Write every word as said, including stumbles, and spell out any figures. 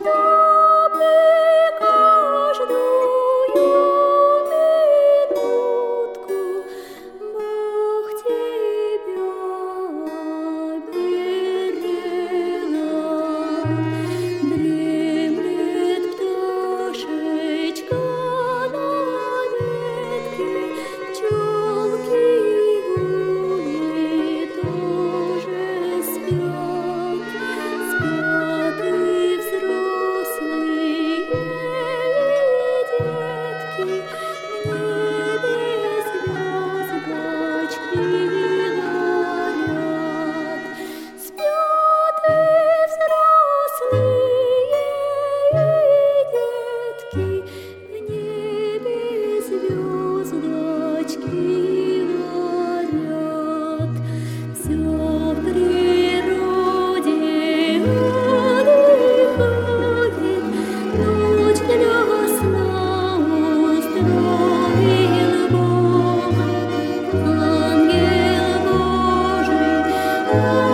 чтобы каждую минутку Бог тебя берегал. Дремлет пташечка на ветке, пчелки и гуси тоже спят. Спят и взрослые, и детки, в небе звездочки горят. Спят и взрослые, и детки, в небе звездочки горят. Всё в природе отдыхает, ночь для сна устроил Бог. Ангел Божий